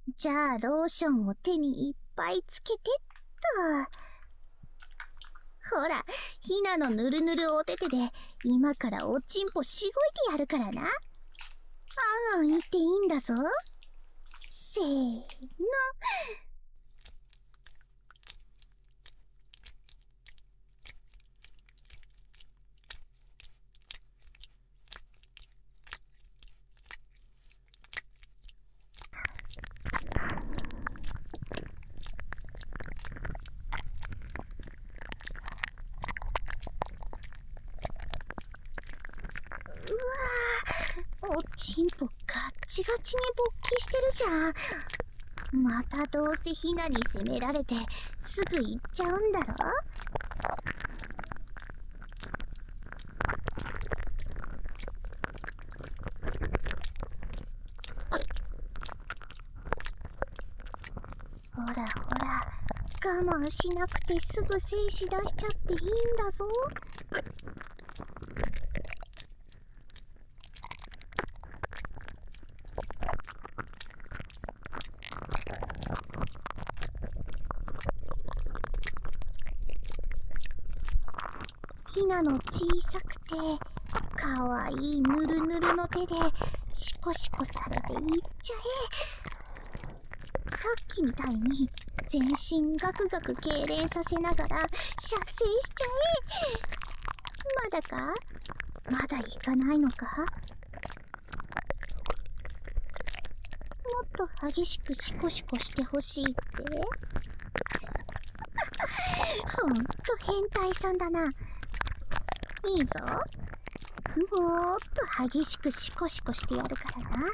じゃあローションを手にいっぱいつけてっと。ほら、ひなのぬるぬるお手手で今からおちんぽしごいてやるからな。あん言っていいんだぞ。せーの。おちんぽガッチガチに勃起してるじゃん。またどうせひなに責められてすぐ行っちゃうんだろ。ほらほら、我慢しなくてすぐ精子出しちゃっていいんだぞ。ひなの小さくてかわいいぬるぬるの手でシコシコされていっちゃえ。さっきみたいに全身ガクガク痙攣させながら射精しちゃえ。まだか？まだいかないのか？もっと激しくシコシコしてほしいって？ほんと変態さんだな。いいぞ。もっと激しくシコシコしてやるからな。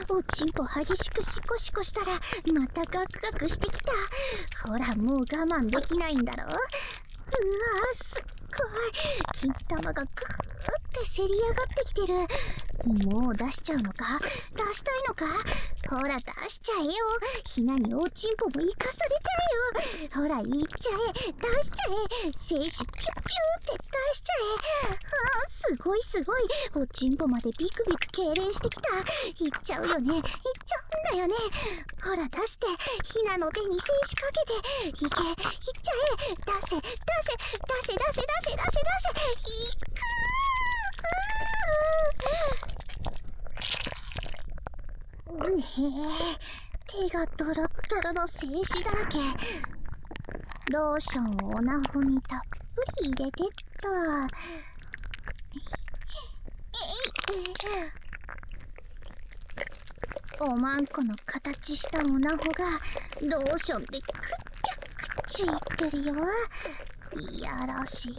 おちんぽ激しくシコシコしたらまたガクガクしてきた。ほらもう我慢できないんだろ。うわーすっごい金玉がグーってせり上がってきてる。もう出しちゃうのか、出したいのか。ほら出しちゃえよ。ひなにおちんぽも生かされちゃえよ。ほらいっちゃえ、出しちゃえ。精子ピュッピューって出しちゃえ。すごいすごい、おちんぽまでビクビク痙攣してきた。いっちゃうよね、いっちゃうんだよね。ほら出して、ひなの手に精子かけて、いけ、いっちゃえ、出せ出せ出せ出せ出せ出せ出せ、いくー。ねえ、手がドロッドロの精子だらけ。ローションをおなほにたっぷり入れてっと。おまんこの形したおなほがローションでくっちゃくっちゃいってるよ。いやらしい。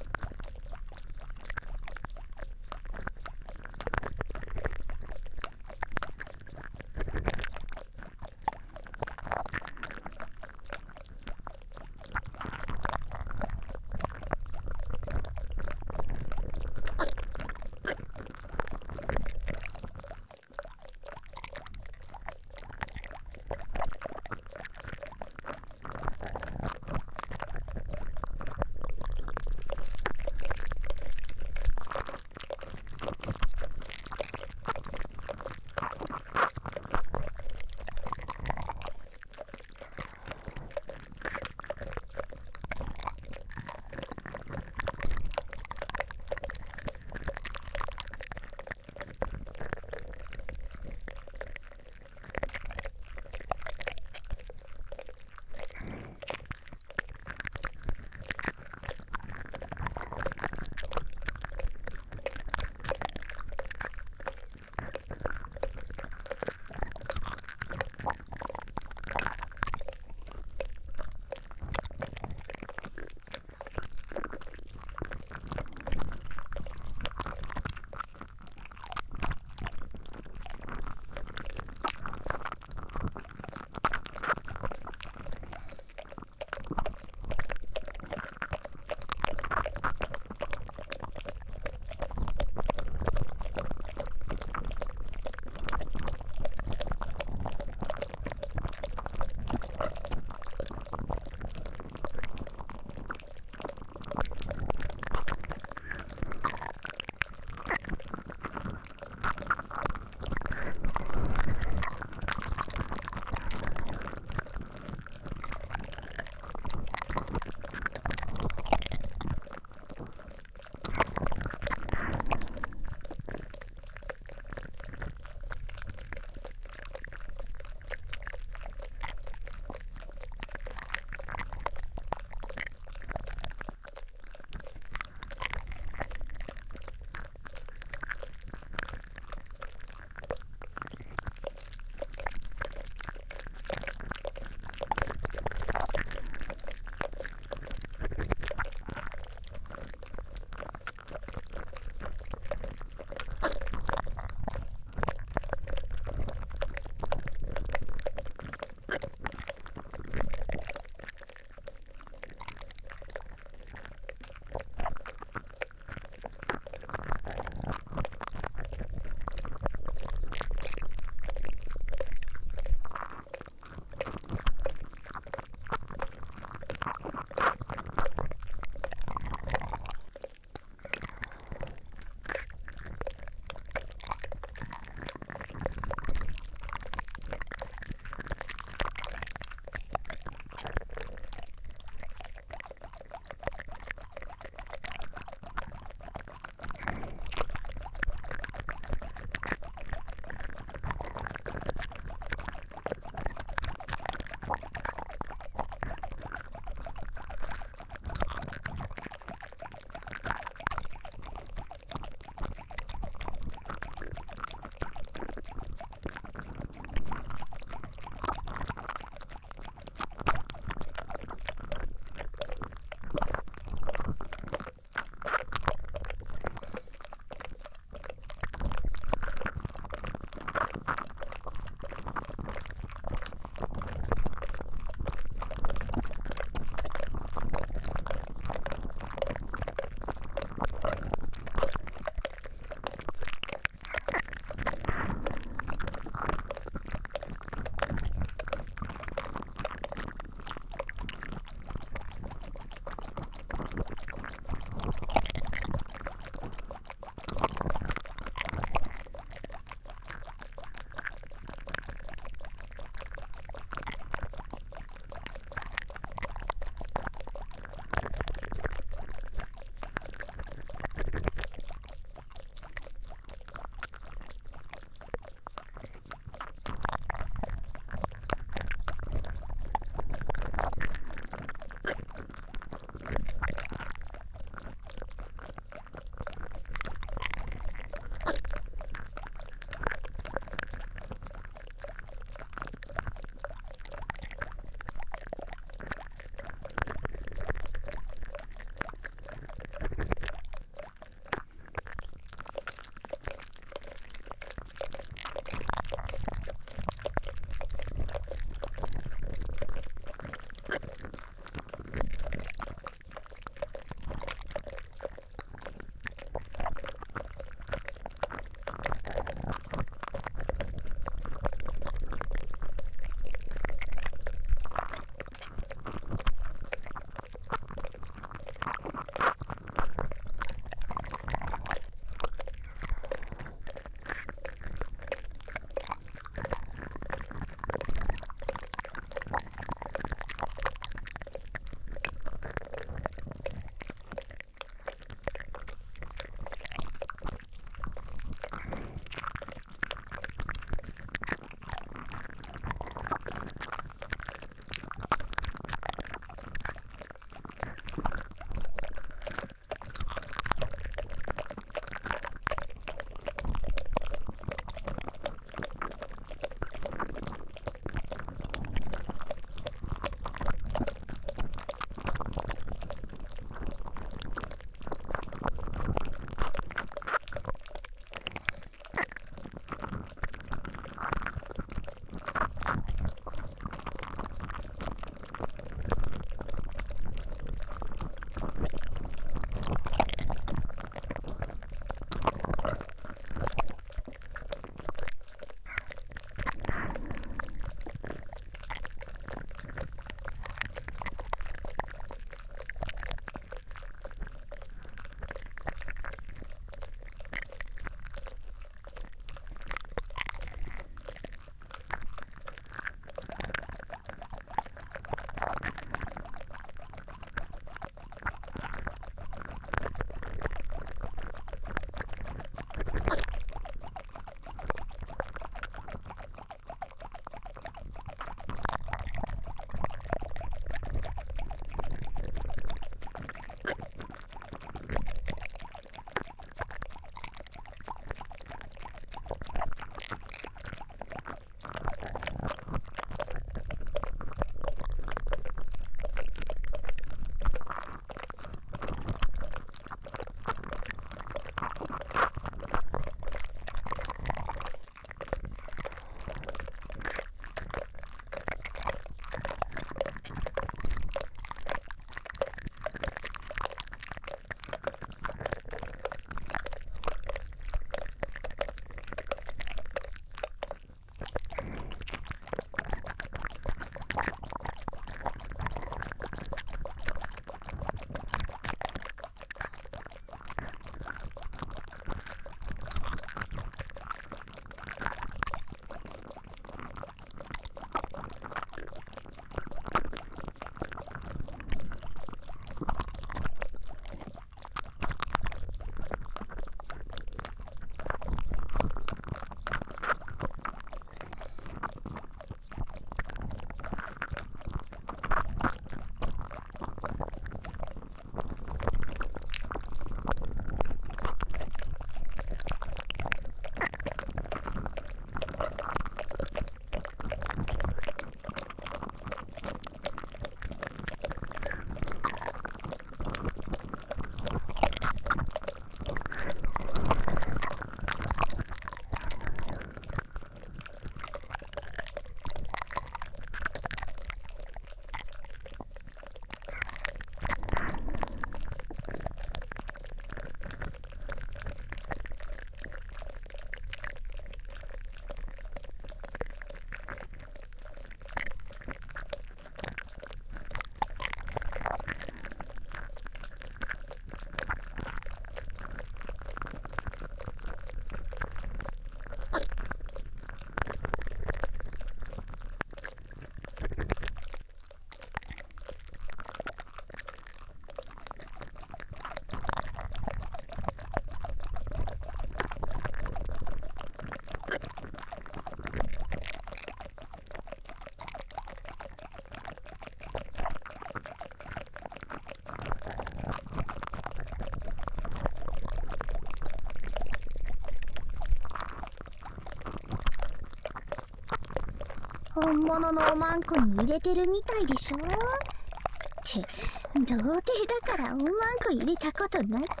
本物のおまんこに入れてるみたいでしょ。って童貞だからおまんこ入れたことないか。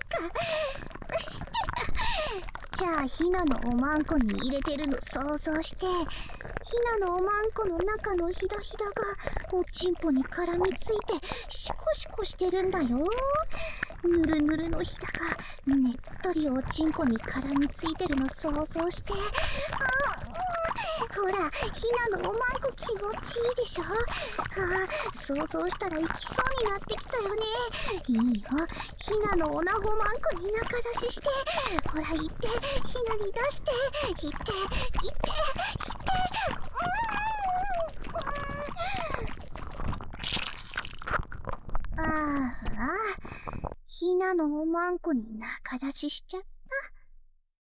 じゃあひなのおまんこに入れてるの想像して、ひなのおまんこの中のひだひだがおちんぽに絡みついてシコシコしてるんだよ。ぬるぬるのひだがねっとりおちんぽに絡みついてるの想像して、ほらひなのおまんこ気持ちいいでしょ。想像したら行きそうになってきたよね。いいよ、ひなのおなほまんこに中出しして、ほら行ってひなに出して、行って行って行ってひなのおまんこに中出ししちゃった。